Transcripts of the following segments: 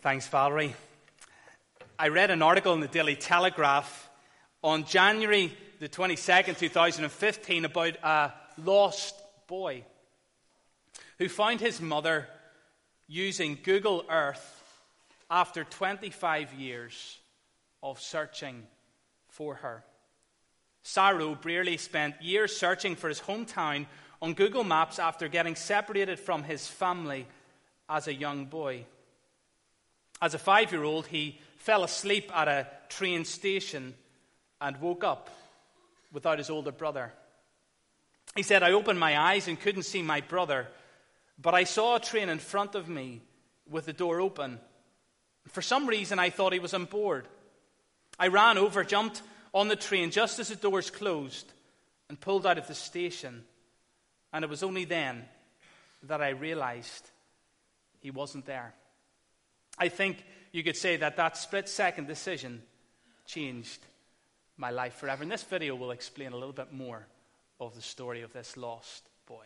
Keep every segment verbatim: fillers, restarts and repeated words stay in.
Thanks, Valerie. I read an article in the Daily Telegraph on January the twenty-second, two thousand fifteen about a lost boy who found his mother using Google Earth after twenty-five years of searching for her. Cyril Brearley spent years searching for his hometown on Google Maps after getting separated from his family as a young boy. As a five-year-old, he fell asleep at a train station and woke up without his older brother. He said, "I opened my eyes and couldn't see my brother, but I saw a train in front of me with the door open. For some reason, I thought he was on board. I ran over, jumped on the train just as the doors closed, and pulled out of the station. And it was only then that I realized he wasn't there." I think you could say that that split-second decision changed my life forever. And this video will explain a little bit more of the story of this lost boy.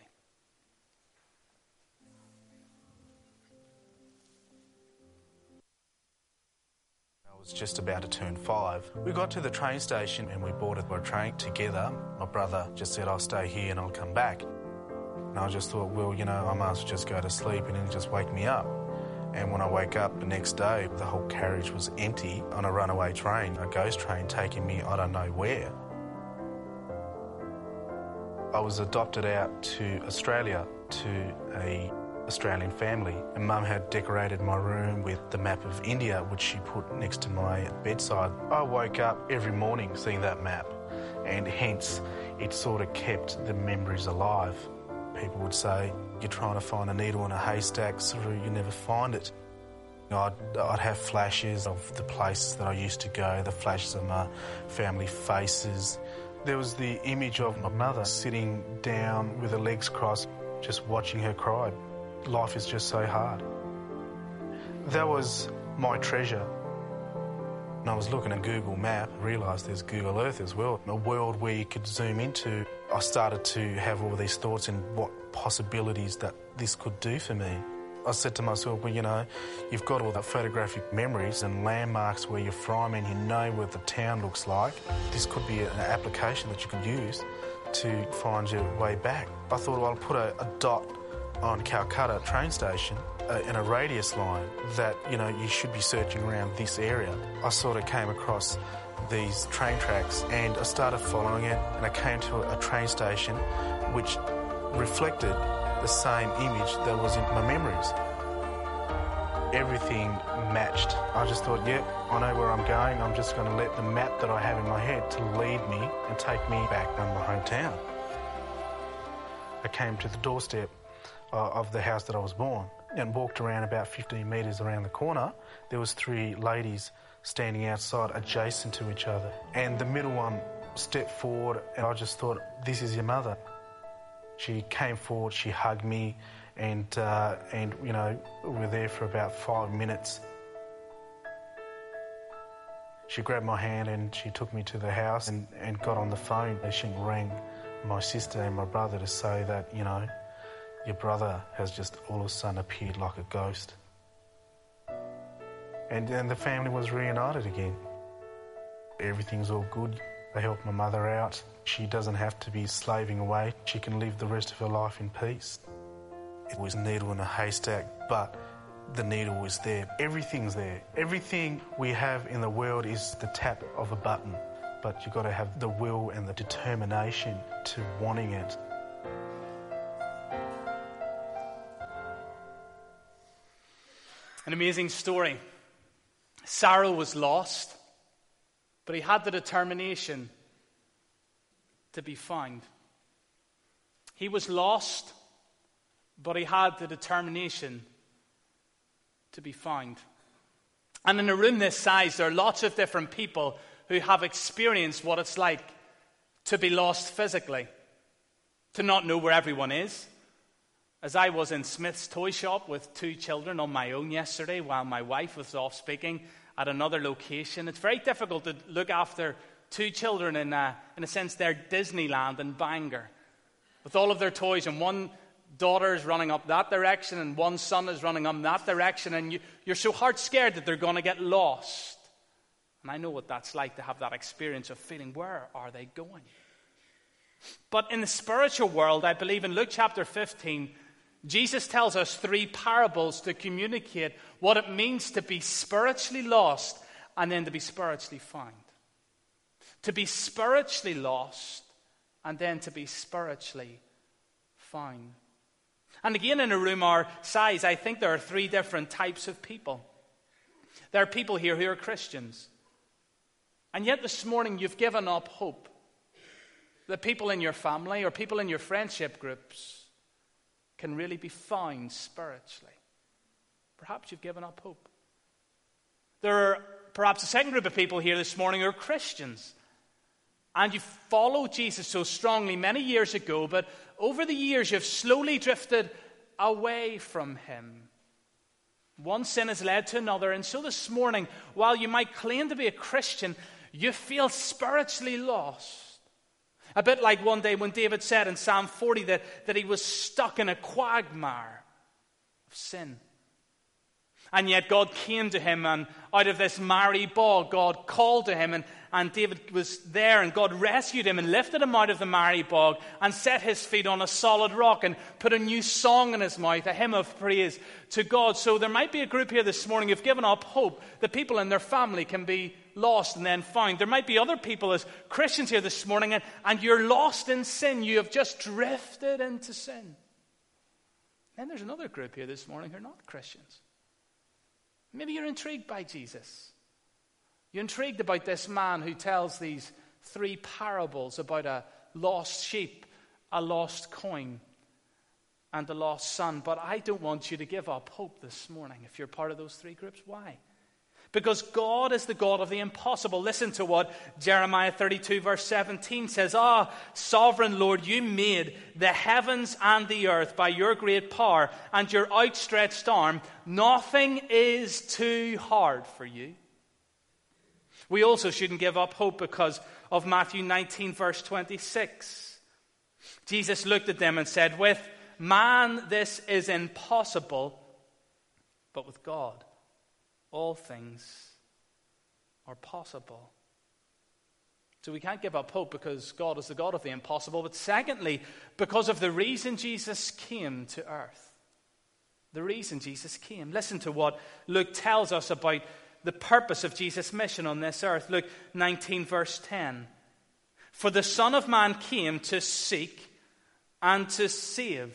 I was just about to turn five. We got to the train station and we boarded our train together. My brother just said, "I'll stay here and I'll come back." And I just thought, well, you know, I might as well just go to sleep and he'll just wake me up. And when I wake up the next day, the whole carriage was empty on a runaway train, a ghost train taking me I don't know where. I was adopted out to Australia to a Australian family, and Mum had decorated my room with the map of India, which she put next to my bedside. I woke up every morning seeing that map, and hence it sort of kept the memories alive. People would say, "You're trying to find a needle in a haystack, so you never find it." I'd, I'd have flashes of the places that I used to go, the flashes of my family faces. There was the image of my mother sitting down with her legs crossed, just watching her cry. Life is just so hard. That was my treasure. And I was looking at Google Map, realised there's Google Earth as well, a world where you could zoom into. I started to have all these thoughts and what possibilities that this could do for me. I said to myself, well, you know, you've got all the photographic memories and landmarks where you're from and you know what the town looks like. This could be an application that you can use to find your way back. I thought, well, I'll put a, a dot on Calcutta train station uh, in a radius line that, you know, you should be searching around this area. I sort of came across these train tracks and I started following it, and I came to a train station which reflected the same image that was in my memories. Everything matched. I just thought, yep, I know where I'm going. I'm just going to let the map that I have in my head to lead me and take me back to my hometown. I came to the doorstep uh, of the house that I was born and walked around about fifteen metres around the corner. There was three ladies standing outside adjacent to each other. And the middle one stepped forward and I just thought, this is your mother. She came forward, she hugged me, and, uh, and you know, we were there for about five minutes. She grabbed my hand and she took me to the house and, and got on the phone. She rang my sister and my brother to say that, you know, your brother has just all of a sudden appeared like a ghost. And then the family was reunited again. Everything's all good. They helped my mother out. She doesn't have to be slaving away. She can live the rest of her life in peace. It was a needle in a haystack, but the needle was there. Everything's there. Everything we have in the world is the tap of a button, but you've got to have the will and the determination to wanting it. An amazing story. Cyril was lost, but he had the determination to be found. He was lost, but he had the determination to be found. And in a room this size, there are lots of different people who have experienced what it's like to be lost physically, to not know where everyone is. As I was in Smith's toy shop with two children on my own yesterday while my wife was off speaking at another location, it's very difficult to look after two children in a, in a sense they're Disneyland in Bangor with all of their toys in one daughter is running up that direction and one son is running up that direction, and you, you're so heart scared that they're going to get lost. And I know what that's like, to have that experience of feeling, where are they going? But in the spiritual world, I believe in Luke chapter fifteen, Jesus tells us three parables to communicate what it means to be spiritually lost and then to be spiritually found. To be spiritually lost and then to be spiritually found. And again, in a room our size, I think there are three different types of people. There are people here who are Christians. And yet this morning you've given up hope that people in your family or people in your friendship groups can really be found spiritually. Perhaps you've given up hope. There are perhaps a second group of people here this morning who are Christians. And you followed Jesus so strongly many years ago, but over the years you've slowly drifted away from him. One sin has led to another, and so this morning, while you might claim to be a Christian, you feel spiritually lost. A bit like one day when David said in Psalm forty that, that he was stuck in a quagmire of sin. And yet God came to him, and out of this miry bog, God called to him, and, and David was there, and God rescued him and lifted him out of the miry bog and set his feet on a solid rock and put a new song in his mouth, a hymn of praise to God. So there might be a group here this morning who've given up hope that people in their family can be lost and then found. There might be other people as Christians here this morning, and, and you're lost in sin. You have just drifted into sin. Then there's another group here this morning who are not Christians. Maybe you're intrigued by Jesus. You're intrigued about this man who tells these three parables about a lost sheep, a lost coin, and a lost son. But I don't want you to give up hope this morning if you're part of those three groups. Why? Because God is the God of the impossible. Listen to what Jeremiah thirty-two verse seventeen says. Ah, sovereign Lord, you made the heavens and the earth by your great power and your outstretched arm. Nothing is too hard for you. We also shouldn't give up hope because of Matthew nineteen verse twenty-six. Jesus looked at them and said, with man this is impossible, but with God all things are possible. So we can't give up hope because God is the God of the impossible. But secondly, because of the reason Jesus came to earth. The reason Jesus came. Listen to what Luke tells us about the purpose of Jesus' mission on this earth. Luke nineteen verse ten. For the Son of Man came to seek and to save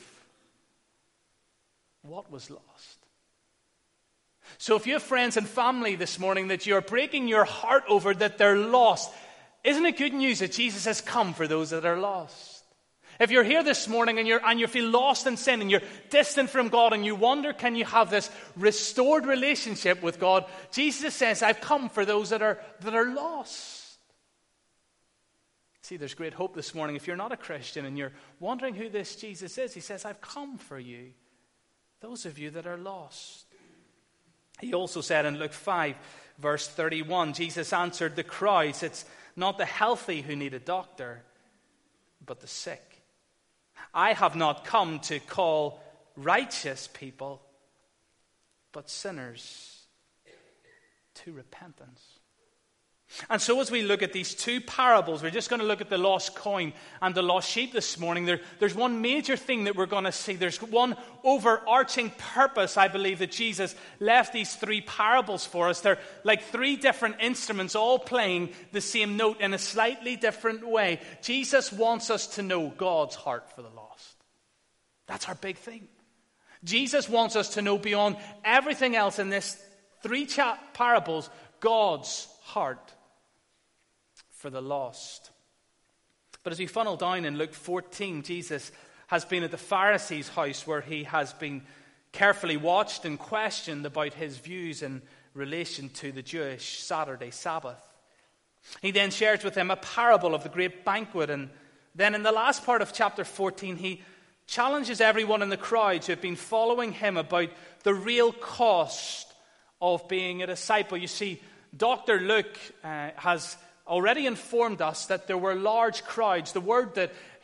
what was lost. So if you have friends and family this morning that you're breaking your heart over that they're lost, isn't it good news that Jesus has come for those that are lost? If you're here this morning and, you're, and you feel lost in sin and you're distant from God and you wonder, can you have this restored relationship with God? Jesus says, I've come for those that are, that are lost. See, there's great hope this morning. If you're not a Christian and you're wondering who this Jesus is, he says, I've come for you. Those of you that are lost. He also said in Luke five, verse thirty-one, Jesus answered the crowds, it's not the healthy who need a doctor, but the sick. I have not come to call righteous people, but sinners to repentance. And so as we look at these two parables, we're just going to look at the lost coin and the lost sheep this morning. There, there's one major thing that we're going to see. There's one overarching purpose, I believe, that Jesus left these three parables for us. They're like three different instruments all playing the same note in a slightly different way. Jesus wants us to know God's heart for the lost. That's our big thing. Jesus wants us to know beyond everything else in this three cha- parables, God's heart for the lost. But as we funnel down in Luke fourteen, Jesus has been at the Pharisees' house where he has been carefully watched and questioned about his views in relation to the Jewish Saturday Sabbath. He then shares with them a parable of the great banquet, and then in the last part of chapter fourteen, he challenges everyone in the crowd who have been following him about the real cost of being a disciple. You see, Doctor Luke uh, has already informed us that there were large crowds. The word that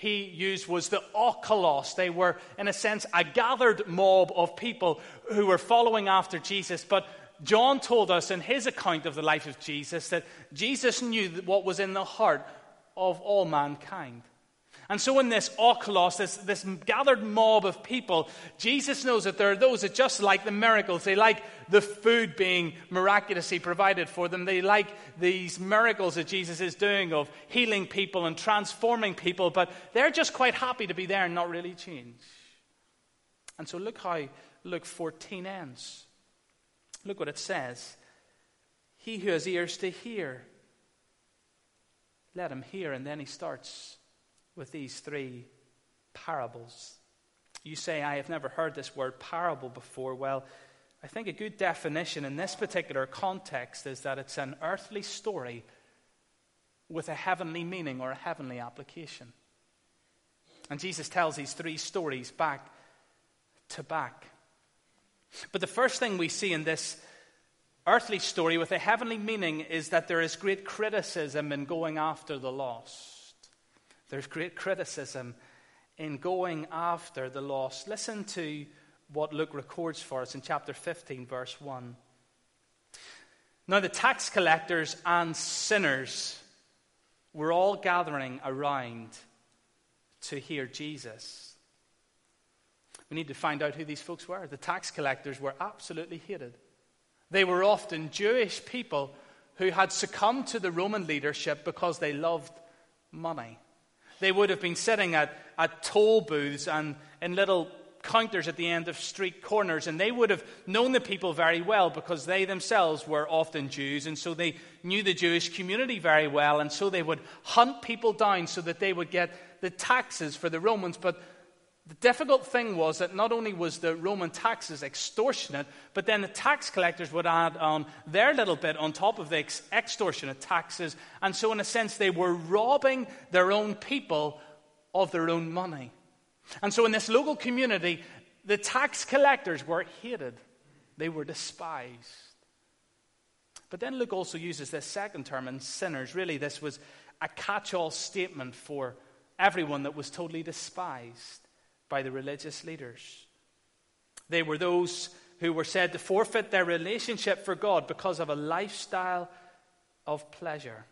he used was the oikolos. They were, in a sense, a gathered mob of people who were following after Jesus. But John told us in his account of the life of Jesus that Jesus knew what was in the heart of all mankind. And so in this oikolos, this, this gathered mob of people, Jesus knows that there are those that just like the miracles. They like the food being miraculously provided for them. They like these miracles that Jesus is doing of healing people and transforming people. But they're just quite happy to be there and not really change. And so look how Luke fourteen ends. Look what it says. He who has ears to hear, let him hear. And then he starts with these three parables. You say, I have never heard this word parable before. Well, I think a good definition in this particular context is that it's an earthly story with a heavenly meaning or a heavenly application. And Jesus tells these three stories back to back. But the first thing we see in this earthly story with a heavenly meaning is that there is great criticism in going after the lost. There's great criticism in going after the lost. Listen to what Luke records for us in chapter fifteen, verse one. Now the tax collectors and sinners were all gathering around to hear Jesus. We need to find out who these folks were. The tax collectors were absolutely hated. They were often Jewish people who had succumbed to the Roman leadership because they loved money. They would have been sitting at, at toll booths and in little counters at the end of street corners, and they would have known the people very well because they themselves were often Jews, and so they knew the Jewish community very well, and so they would hunt people down so that they would get the taxes for the Romans. But the difficult thing was that not only was the Roman taxes extortionate, but then the tax collectors would add on their little bit on top of the ex- extortionate taxes. And so in a sense, they were robbing their own people of their own money. And so in this local community, the tax collectors were hated. They were despised. But then Luke also uses this second term in sinners. Really, this was a catch-all statement for everyone that was totally despised by the religious leaders. They were those who were said to forfeit their relationship for God because of a lifestyle of pleasure.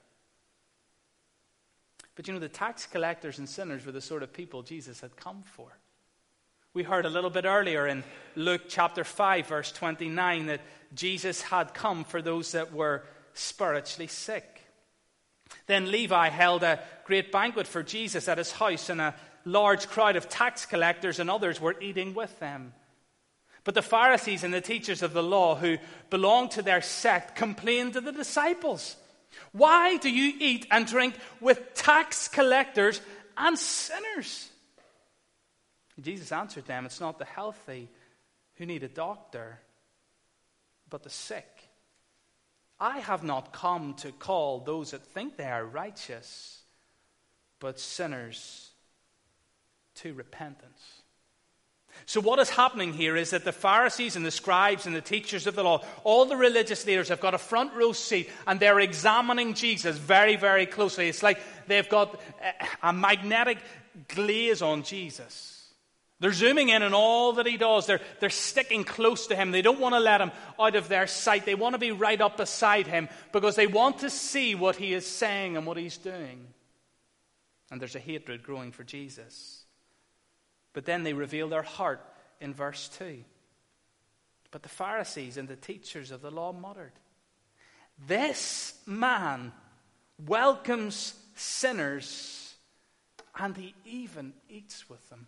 But you know, the tax collectors and sinners were the sort of people Jesus had come for. We heard a little bit earlier in Luke chapter five, verse twenty-nine, that Jesus had come for those that were spiritually sick. Then Levi held a great banquet for Jesus at his house, and a large crowd of tax collectors and others were eating with them. But the Pharisees and the teachers of the law who belonged to their sect complained to the disciples, "Why do you eat and drink with tax collectors and sinners?" Jesus answered them, "It's not the healthy who need a doctor, but the sick. I have not come to call those that think they are righteous, but sinners to repentance." So what is happening here is that the Pharisees and the scribes and the teachers of the law, all the religious leaders, have got a front row seat and they're examining Jesus very, very closely. It's like they've got a magnetic glaze on Jesus. They're zooming in on all that he does. They're, they're sticking close to him. They don't want to let him out of their sight. They want to be right up beside him because they want to see what he is saying and what he's doing. And there's a hatred growing for Jesus. But then they reveal their heart in verse two. But the Pharisees and the teachers of the law muttered, "This man welcomes sinners, and he even eats with them."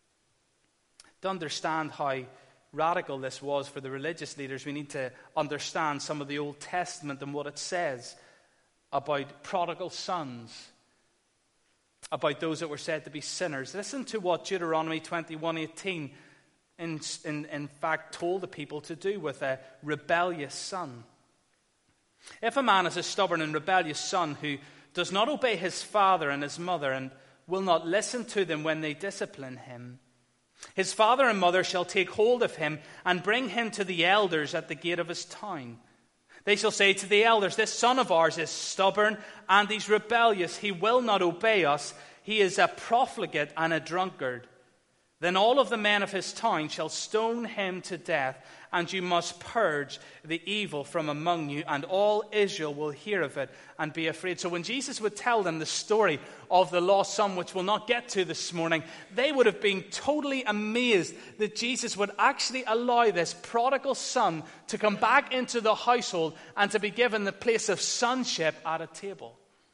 To understand how radical this was for the religious leaders, we need to understand some of the Old Testament and what it says about prodigal sons, about those that were said to be sinners. Listen to what Deuteronomy twenty-one eighteen in, in, in fact told the people to do with a rebellious son. "If a man is a stubborn and rebellious son who does not obey his father and his mother and will not listen to them when they discipline him, his father and mother shall take hold of him and bring him to the elders at the gate of his town. They shall say to the elders, 'This son of ours is stubborn and he's rebellious. He will not obey us. he is a profligate and a drunkard. Then all of the men of his town shall stone him to death, and you must purge the evil from among you, and all Israel will hear of it and be afraid. So when Jesus would tell them the story of the lost son, which we'll not get to this morning, they would have been totally amazed that Jesus would actually allow this prodigal son to come back into the household and to be given the place of sonship at a table.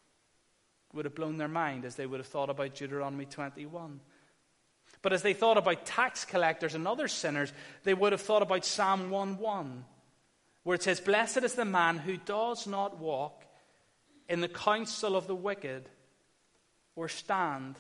It would have blown their mind as they would have thought about Deuteronomy twenty-one. But as they thought about tax collectors and other sinners, they would have thought about Psalm one one, where it says, "Blessed is the man who does not walk in the counsel of the wicked, or stand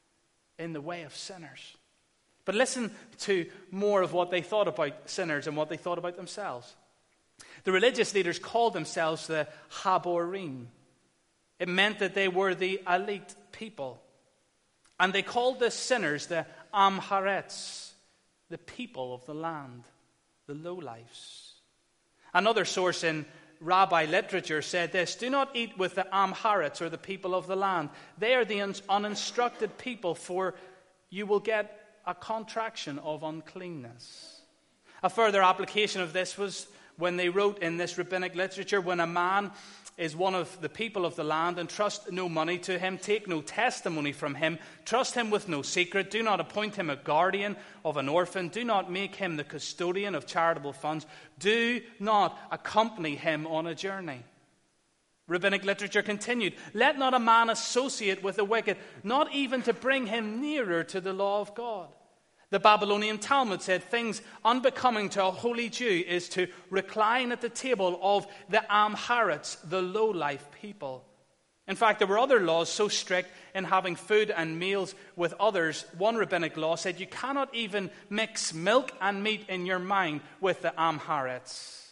in the way of sinners." But listen to more of what they thought about sinners and what they thought about themselves. The religious leaders called themselves the Haborim. It meant that they were the elite people. And they called the sinners the Amharetz, the people of the land, the lowlifes. Another source in rabbi literature said this: "Do not eat with the Amharetz, or the people of the land. They are the uninstructed people, for you will get a contraction of uncleanness." A further application of this was when they wrote in this rabbinic literature, when a man is one of the people of the land, and trust no money to him, take no testimony from him, trust him with no secret, do not appoint him a guardian of an orphan, do not make him the custodian of charitable funds, do not accompany him on a journey. Rabbinic literature continued, "Let not a man associate with the wicked, not even to bring him nearer to the law of God." The Babylonian Talmud said things unbecoming to a holy Jew is to recline at the table of the Amharetz, the low-life people. In fact, there were other laws so strict in having food and meals with others. One rabbinic law said you cannot even mix milk and meat in your mind with the Amharetz.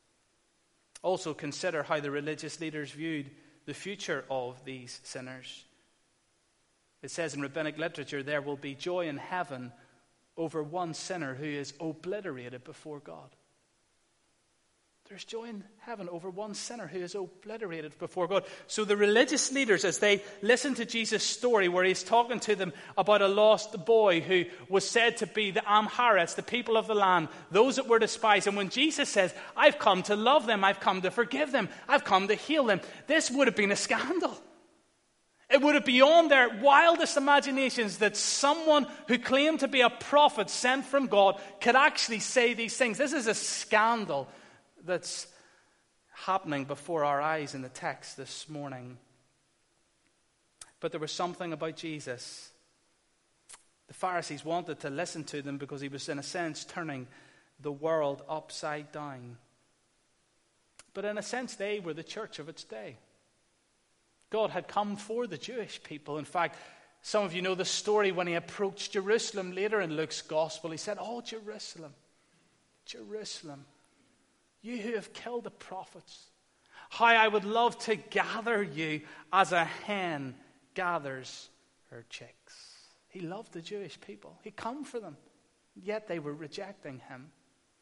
Also consider how the religious leaders viewed the future of these sinners. It says in rabbinic literature, there will be joy in heaven over one sinner who is obliterated before God. There's joy in heaven over one sinner who is obliterated before God. So the religious leaders, as they listen to Jesus' story where he's talking to them about a lost boy who was said to be the Amharetz, the people of the land, those that were despised. And when Jesus says, "I've come to love them, I've come to forgive them, I've come to heal them," this would have been a scandal. It would have been beyond their wildest imaginations that someone who claimed to be a prophet sent from God could actually say these things. This is a scandal that's happening before our eyes in the text this morning. But there was something about Jesus. The Pharisees wanted to listen to them because he was, in a sense, turning the world upside down. But in a sense, they were the church of its day. God had come for the Jewish people. In fact, some of you know the story when he approached Jerusalem later in Luke's gospel. He said, "Oh, Jerusalem, Jerusalem, you who have killed the prophets, how I would love to gather you as a hen gathers her chicks." He loved the Jewish people. He'd come for them, yet they were rejecting him.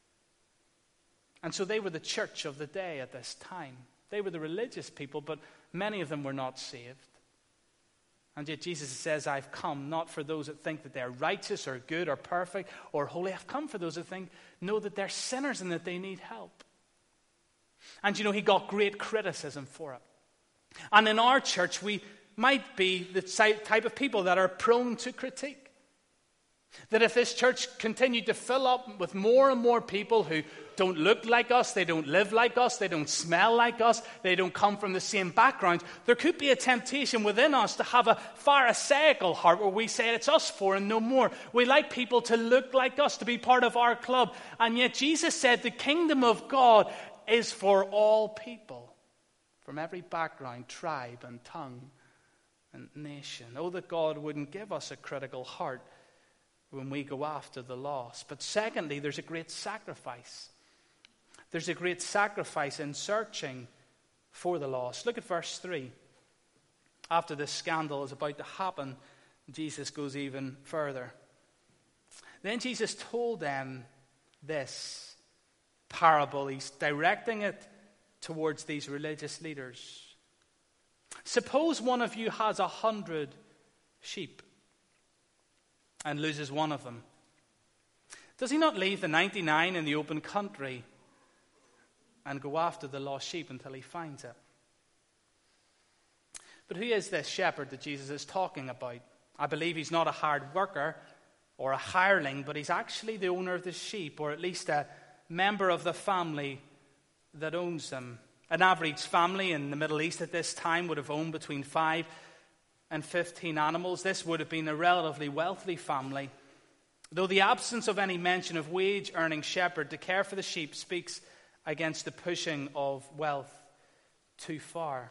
And so they were the church of the day at this time. They were the religious people, but many of them were not saved. And yet Jesus says, "I've come not for those that think that they're righteous or good or perfect or holy. I've come for those that think, know that they're sinners and that they need help." And you know, he got great criticism for it. And in our church, we might be the type of people that are prone to critique. That if this church continued to fill up with more and more people who don't look like us, they don't live like us, they don't smell like us, they don't come from the same background, there could be a temptation within us to have a Pharisaical heart where we say it's us for and no more. We like people to look like us, to be part of our club. And yet Jesus said the kingdom of God is for all people, from every background, tribe and tongue and nation. Oh, that God wouldn't give us a critical heart when we go after the lost. But secondly, there's a great sacrifice. There's a great sacrifice in searching for the lost. Look at verse three. After this scandal is about to happen, Jesus goes even further. Then Jesus told them this parable. He's directing it towards these religious leaders. Suppose one of you has a hundred sheep and loses one of them, does he not leave the ninety-nine in the open country and go after the lost sheep until he finds it? But who is this shepherd that Jesus is talking about? I believe he's not a hard worker or a hireling, but he's actually the owner of the sheep, or at least a member of the family that owns them. An average family in the Middle East at this time would have owned between five and fifteen animals. This would have been a relatively wealthy family. Though the absence of any mention of wage-earning shepherd to care for the sheep speaks against the pushing of wealth too far.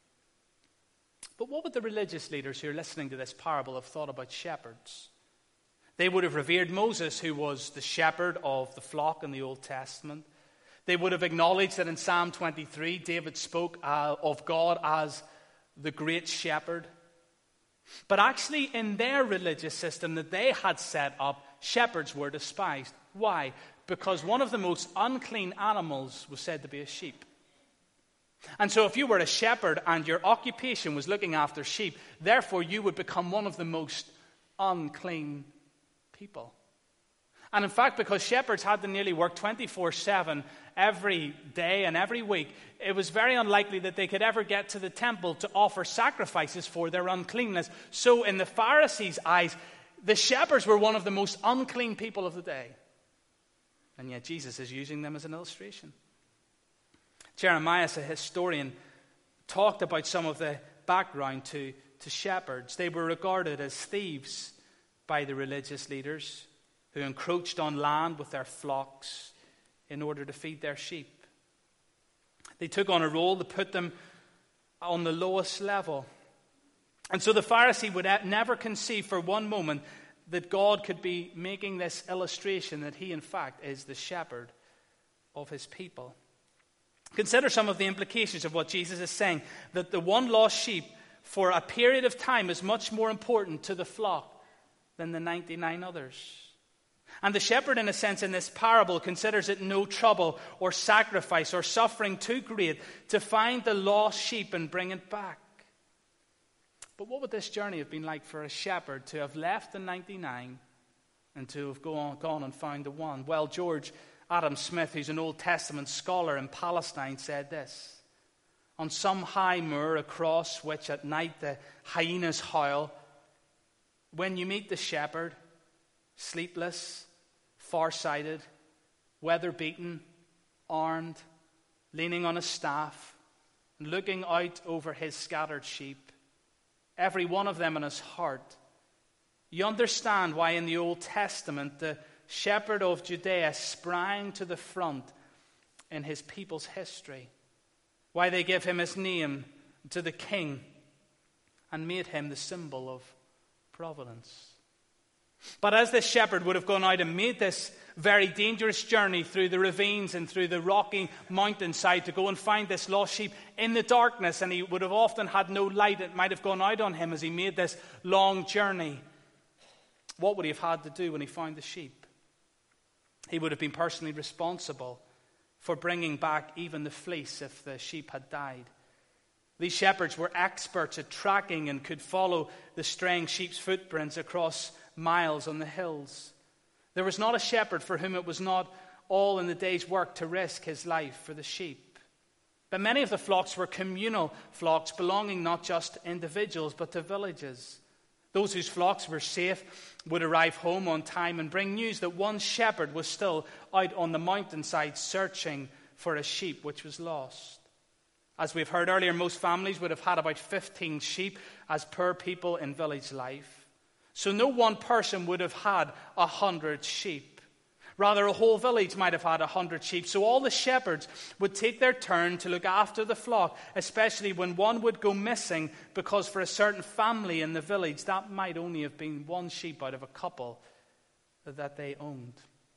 But what would the religious leaders who are listening to this parable have thought about shepherds? They would have revered Moses, who was the shepherd of the flock in the Old Testament. They would have acknowledged that in Psalm twenty-three, David spoke uh, of God as the great shepherd. But actually, in their religious system that they had set up, shepherds were despised. Why? Because one of the most unclean animals was said to be a sheep. And so if you were a shepherd and your occupation was looking after sheep, therefore you would become one of the most unclean people. And in fact, because shepherds had to nearly work twenty-four seven every day and every week, it was very unlikely that they could ever get to the temple to offer sacrifices for their uncleanness. So in the Pharisees' eyes, the shepherds were one of the most unclean people of the day. And yet Jesus is using them as an illustration. Jeremiah, a historian, talked about some of the background to, to shepherds. They were regarded as thieves by the religious leaders who encroached on land with their flocks in order to feed their sheep. They took on a role to put them on the lowest level. And so the Pharisee would never conceive for one moment that God could be making this illustration that he, in fact, is the shepherd of his people. Consider some of the implications of what Jesus is saying, that the one lost sheep for a period of time is much more important to the flock than the ninety-nine others. And the shepherd, in a sense, in this parable, considers it no trouble or sacrifice or suffering too great to find the lost sheep and bring it back. But what would this journey have been like for a shepherd to have left the ninety-nine and to have gone, gone and found the one? Well, George Adam Smith, who's an Old Testament scholar in Palestine, said this: on some high moor across which at night the hyenas howl, when you meet the shepherd, sleepless, far-sighted, weather-beaten, armed, leaning on a staff, and looking out over his scattered sheep, every one of them in his heart, you understand why in the Old Testament the shepherd of Judea sprang to the front in his people's history, why they give him his name to the king and made him the symbol of providence. But as this shepherd would have gone out and made this very dangerous journey through the ravines and through the rocky mountainside to go and find this lost sheep in the darkness, and he would have often had no light, it might have gone out on him as he made this long journey, what would he have had to do when he found the sheep? He would have been personally responsible for bringing back even the fleece if the sheep had died. These shepherds were experts at tracking and could follow the straying sheep's footprints across miles on the hills. There was not a shepherd for whom it was not all in the day's work to risk his life for the sheep. But many of the flocks were communal flocks belonging not just to individuals but to villages. Those whose flocks were safe would arrive home on time and bring news that one shepherd was still out on the mountainside searching for a sheep which was lost. As we've heard earlier, most families would have had about fifteen sheep as per people in village life. So no one person would have had a hundred sheep. Rather, a whole village might have had a hundred sheep. So all the shepherds would take their turn to look after the flock, especially when one would go missing, because for a certain family in the village, that might only have been one sheep out of a couple that they owned.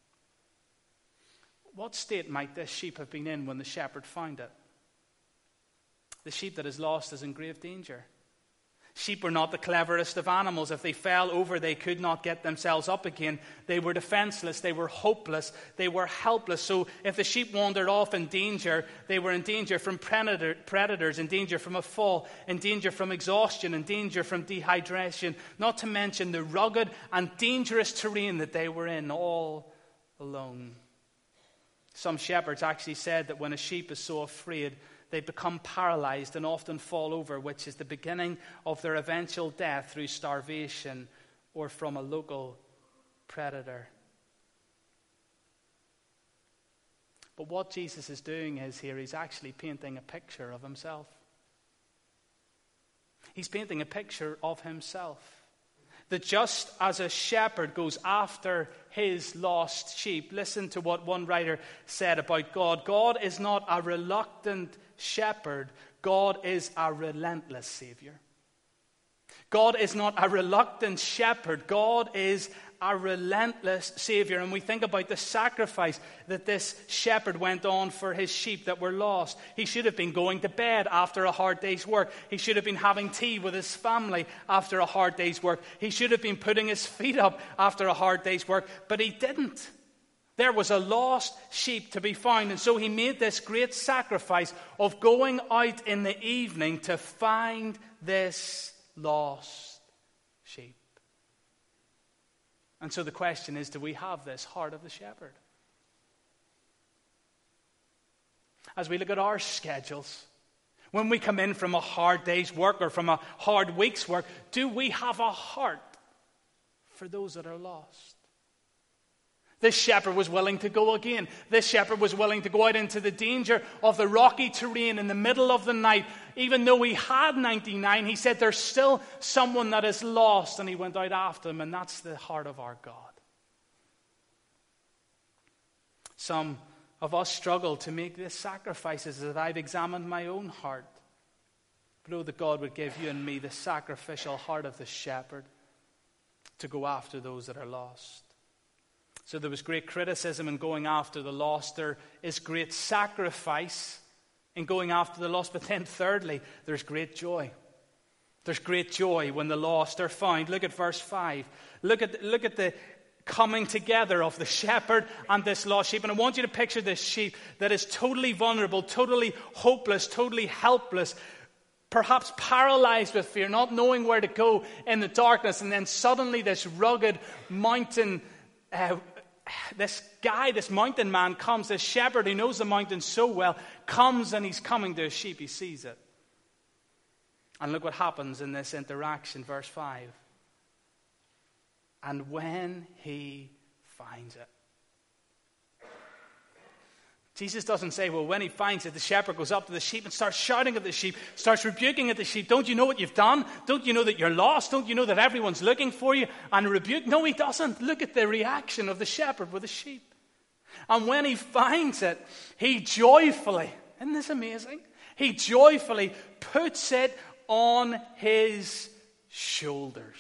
What state might this sheep have been in when the shepherd found it? The sheep that is lost is in grave danger. Sheep were not the cleverest of animals. If they fell over, they could not get themselves up again. They were defenseless. They were hopeless. They were helpless. So if the sheep wandered off in danger, they were in danger from predator, predators, in danger from a fall, in danger from exhaustion, in danger from dehydration, not to mention the rugged and dangerous terrain that they were in, all alone. Some shepherds actually said that when a sheep is so afraid, they become paralyzed and often fall over, which is the beginning of their eventual death through starvation or from a local predator. But what Jesus is doing is here, he's actually painting a picture of himself. He's painting a picture of himself. That just as a shepherd goes after his lost sheep, listen to what one writer said about God. God is not a reluctant shepherd. God is a relentless Savior. God is not a reluctant shepherd. God is a relentless Savior. And we think about the sacrifice that this shepherd went on for his sheep that were lost. He should have been going to bed after a hard day's work. He should have been having tea with his family after a hard day's work. He should have been putting his feet up after a hard day's work, but he didn't. There was a lost sheep to be found, and so he made this great sacrifice of going out in the evening to find this lost sheep. And so the question is, do we have this heart of the shepherd? As we look at our schedules, when we come in from a hard day's work or from a hard week's work, do we have a heart for those that are lost? This shepherd was willing to go again. This shepherd was willing to go out into the danger of the rocky terrain in the middle of the night. Even though he had ninety-nine, he said there's still someone that is lost, and he went out after them, and that's the heart of our God. Some of us struggle to make these sacrifices as I've examined my own heart. But oh, that God would give you and me the sacrificial heart of the shepherd to go after those that are lost. So there was great criticism in going after the lost. There is great sacrifice in going after the lost. But then thirdly, there's great joy. There's great joy when the lost are found. Look at verse five. Look at, look at the coming together of the shepherd and this lost sheep. And I want you to picture this sheep that is totally vulnerable, totally hopeless, totally helpless, perhaps paralyzed with fear, not knowing where to go in the darkness. And then suddenly this rugged mountain uh, This guy, this mountain man comes, this shepherd who knows the mountain so well, comes and he's coming to a sheep. He sees it. And look what happens in this interaction, verse five. And when he finds it. Jesus doesn't say, well, when he finds it, the shepherd goes up to the sheep and starts shouting at the sheep, starts rebuking at the sheep. Don't you know what you've done? Don't you know that you're lost? Don't you know that everyone's looking for you? And rebuke. No, he doesn't. Look at the reaction of the shepherd with the sheep. And when he finds it, he joyfully, isn't this amazing? He joyfully puts it on his shoulders.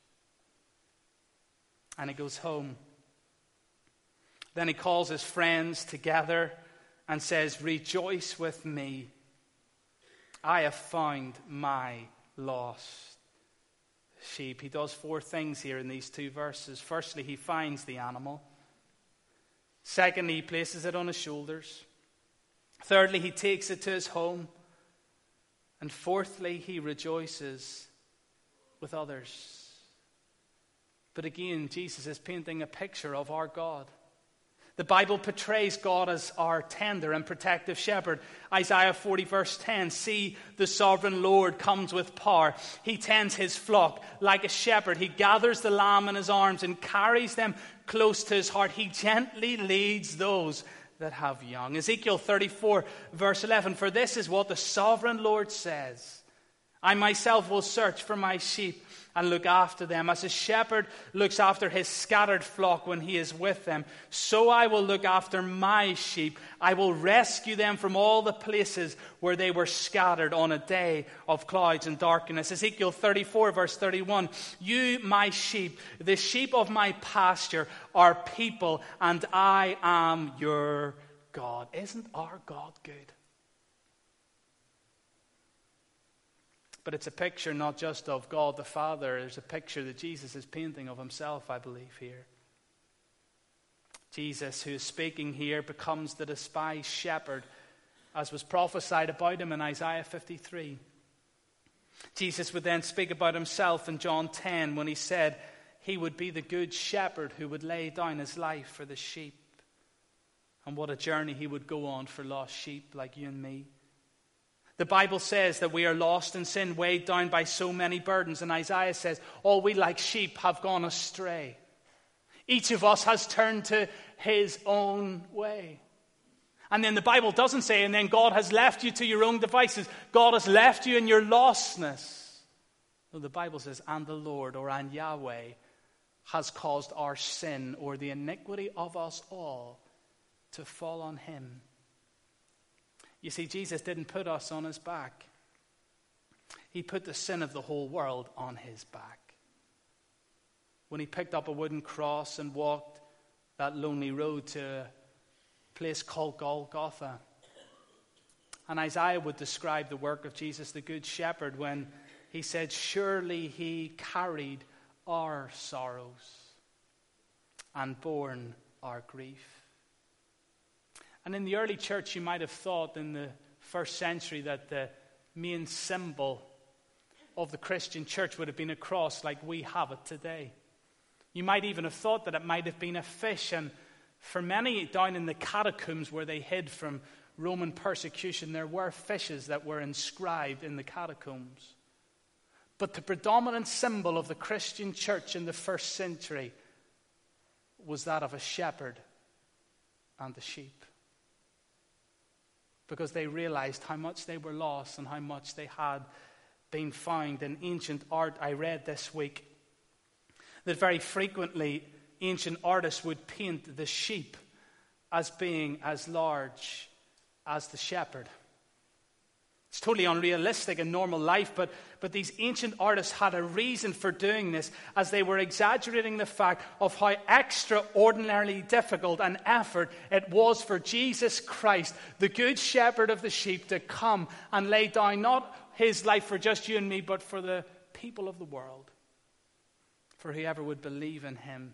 And he goes home. Then he calls his friends together and says, rejoice with me. I have found my lost sheep. He does four things here in these two verses. Firstly, he finds the animal. Secondly, he places it on his shoulders. Thirdly, he takes it to his home. And fourthly, he rejoices with others. But again, Jesus is painting a picture of our God. The Bible portrays God as our tender and protective shepherd. Isaiah forty verse ten, see, the sovereign Lord comes with power. He tends his flock like a shepherd. He gathers the lamb in his arms and carries them close to his heart. He gently leads those that have young. Ezekiel thirty-four verse eleven, for this is what the sovereign Lord says. I myself will search for my sheep and look after them. As a shepherd looks after his scattered flock when he is with them, so I will look after my sheep. I will rescue them from all the places where they were scattered on a day of clouds and darkness. Ezekiel thirty-four verse thirty-one, you, my sheep, the sheep of my pasture, are people, and I am your God. Isn't our God good? But it's a picture not just of God the Father. There's a picture that Jesus is painting of himself, I believe, here. Jesus, who is speaking here, becomes the despised shepherd, as was prophesied about him in Isaiah fifty-three. Jesus would then speak about himself in John ten when he said he would be the good shepherd who would lay down his life for the sheep. And what a journey he would go on for lost sheep like you and me. The Bible says that we are lost in sin, weighed down by so many burdens. And Isaiah says, all we like sheep have gone astray. Each of us has turned to his own way. And then the Bible doesn't say, and then God has left you to your own devices. God has left you in your lostness. No, the Bible says, and the Lord, or and Yahweh, has caused our sin, or the iniquity of us all, to fall on him. You see, Jesus didn't put us on his back. He put the sin of the whole world on his back. When he picked up a wooden cross and walked that lonely road to a place called Golgotha. And Isaiah would describe the work of Jesus, the Good Shepherd, when he said, surely he carried our sorrows and borne our grief. And in the early church, you might have thought in the first century that the main symbol of the Christian church would have been a cross like we have it today. You might even have thought that it might have been a fish. And for many down in the catacombs where they hid from Roman persecution, there were fishes that were inscribed in the catacombs. But the predominant symbol of the Christian church in the first century was that of a shepherd and the sheep. Because they realized how much they were lost and how much they had been found. In ancient art, I read this week that very frequently ancient artists would paint the sheep as being as large as the shepherd. It's totally unrealistic in normal life, but, but these ancient artists had a reason for doing this, as they were exaggerating the fact of how extraordinarily difficult an effort it was for Jesus Christ, the good shepherd of the sheep, to come and lay down not his life for just you and me, but for the people of the world, for whoever would believe in him.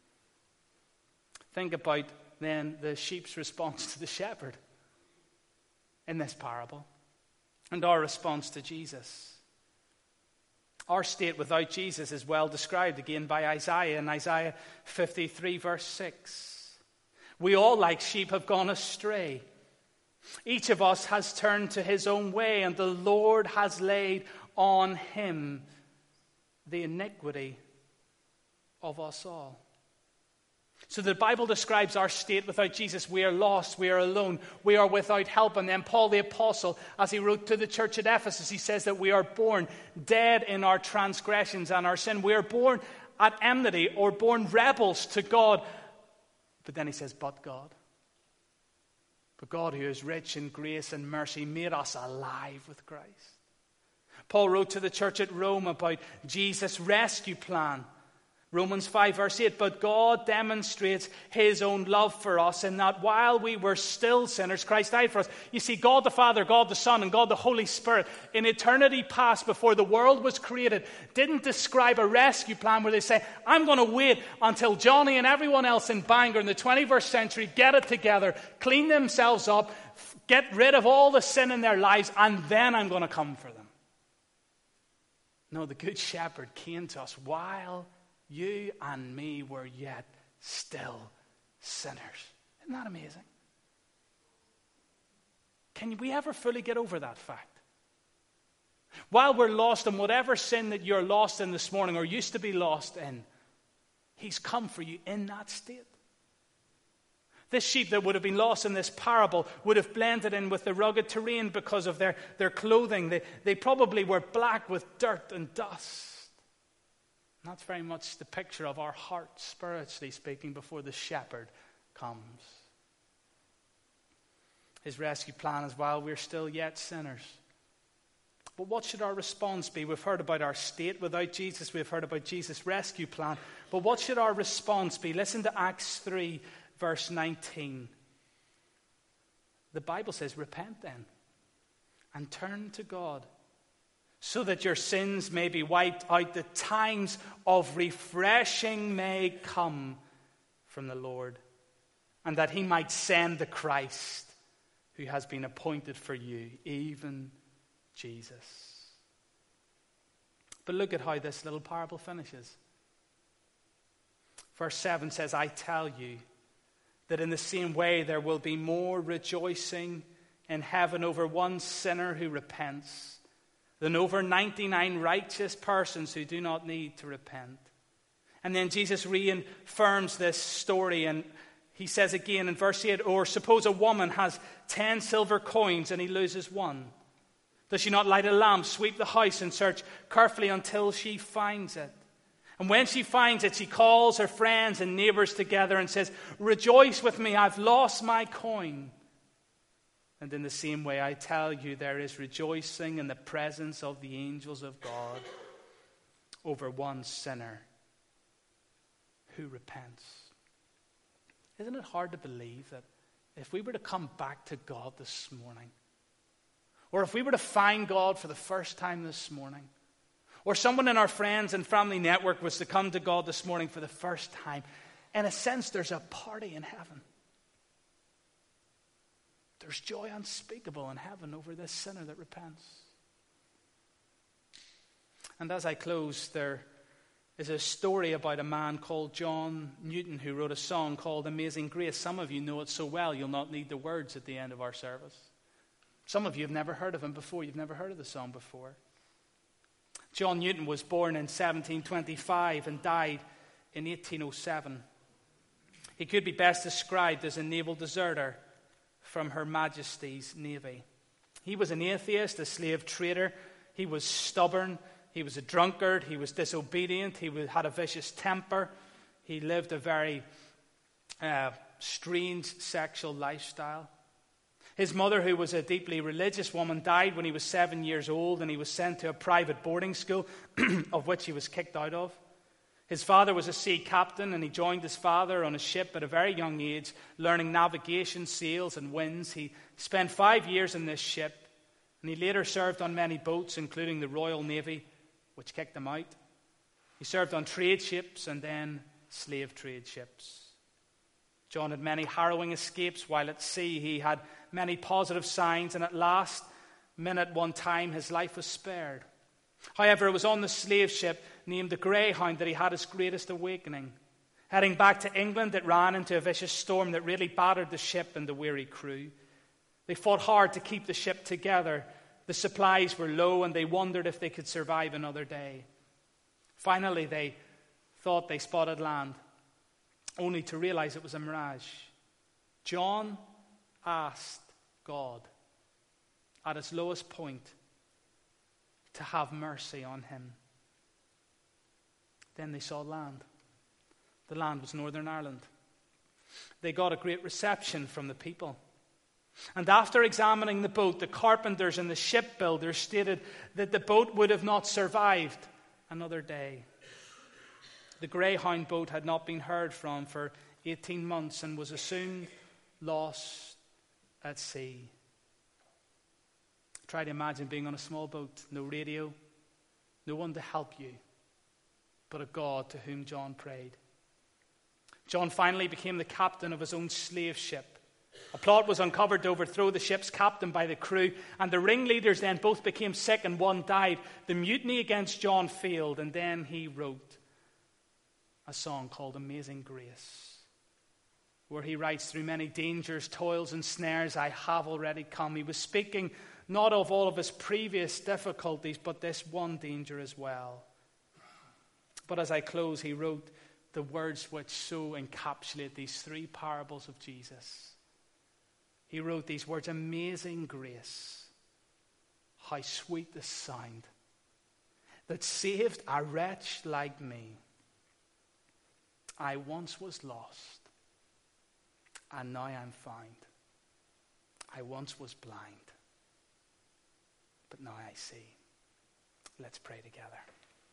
Think about then the sheep's response to the shepherd in this parable. And our response to Jesus. Our state without Jesus is well described again by Isaiah in Isaiah fifty-three verse six. We all like sheep have gone astray. Each of us has turned to his own way, and the Lord has laid on him the iniquity of us all. So the Bible describes our state without Jesus. We are lost, we are alone, we are without help. And then Paul the Apostle, as he wrote to the church at Ephesus, he says that we are born dead in our transgressions and our sin. We are born at enmity, or born rebels to God. But then he says, but God. But God, who is rich in grace and mercy, made us alive with Christ. Paul wrote to the church at Rome about Jesus' rescue plan. Romans five verse eight, but God demonstrates his own love for us in that while we were still sinners, Christ died for us. You see, God the Father, God the Son, and God the Holy Spirit, in eternity past, before the world was created, didn't describe a rescue plan where they say, I'm going to wait until Johnny and everyone else in Bangor in the twenty-first century get it together, clean themselves up, get rid of all the sin in their lives, and then I'm going to come for them. No, the Good Shepherd came to us while you and me were yet still sinners. Isn't that amazing? Can we ever fully get over that fact? While we're lost in whatever sin that you're lost in this morning, or used to be lost in, he's come for you in that state. This sheep that would have been lost in this parable would have blended in with the rugged terrain because of their, their clothing. They, they probably were black with dirt and dust. And that's very much the picture of our heart, spiritually speaking, before the shepherd comes. His rescue plan is while we're still yet sinners. But what should our response be? We've heard about our state without Jesus. We've heard about Jesus' rescue plan. But what should our response be? Listen to Acts three, verse nineteen. The Bible says, repent then and turn to God, so that your sins may be wiped out, the times of refreshing may come from the Lord, and that he might send the Christ who has been appointed for you, even Jesus. But look at how this little parable finishes. Verse seven says, I tell you that in the same way there will be more rejoicing in heaven over one sinner who repents than over ninety-nine righteous persons who do not need to repent. And then Jesus reaffirms this story, and he says again in verse eight, or suppose a woman has ten silver coins and he loses one. Does she not light a lamp, sweep the house, and search carefully until she finds it? And when she finds it, she calls her friends and neighbors together and says, rejoice with me, I've lost my coin. And in the same way, I tell you, there is rejoicing in the presence of the angels of God over one sinner who repents. Isn't it hard to believe that if we were to come back to God this morning, or if we were to find God for the first time this morning, or someone in our friends and family network was to come to God this morning for the first time, in a sense, there's a party in heaven. There's joy unspeakable in heaven over this sinner that repents. And as I close, there is a story about a man called John Newton who wrote a song called Amazing Grace. Some of you know it so well, you'll not need the words at the end of our service. Some of you have never heard of him before. You've never heard of the song before. John Newton was born in seventeen twenty-five and died in eighteen oh seven. He could be best described as a naval deserter from Her Majesty's Navy. He was an atheist, a slave trader. He was stubborn. He was a drunkard. He was disobedient. He had a vicious temper. He lived a very uh, strange sexual lifestyle. His mother, who was a deeply religious woman, died when he was seven years old, and he was sent to a private boarding school, of which he was kicked out of. His father was a sea captain, and he joined his father on a ship at a very young age, learning navigation, sails, and winds. He spent five years in this ship, and he later served on many boats, including the Royal Navy, which kicked him out. He served on trade ships and then slave trade ships. John had many harrowing escapes while at sea. He had many positive signs, and at last minute one time his life was spared. However, it was on the slave ship named the Greyhound that he had his greatest awakening. Heading back to England, it ran into a vicious storm that really battered the ship and the weary crew. They fought hard to keep the ship together. The supplies were low, and they wondered if they could survive another day. Finally, they thought they spotted land, only to realize it was a mirage. John asked God, at his lowest point, to have mercy on him. Then they saw land. The land was Northern Ireland. They got a great reception from the people. And after examining the boat, the carpenters and the shipbuilders stated that the boat would have not survived another day. The Greyhound boat had not been heard from for eighteen months and was assumed lost at sea. Try to imagine being on a small boat, no radio, no one to help you, but a God to whom John prayed. John finally became the captain of his own slave ship. A plot was uncovered to overthrow the ship's captain by the crew, and the ringleaders then both became sick and one died. The mutiny against John failed, and then he wrote a song called Amazing Grace, where he writes, through many dangers, toils, and snares, I have already come. He was speaking not of all of his previous difficulties, but this one danger as well. But as I close, he wrote the words which so encapsulate these three parables of Jesus. He wrote these words, amazing grace, how sweet the sound that saved a wretch like me. I once was lost, and now I'm found. I once was blind, but now I see. Let's pray together.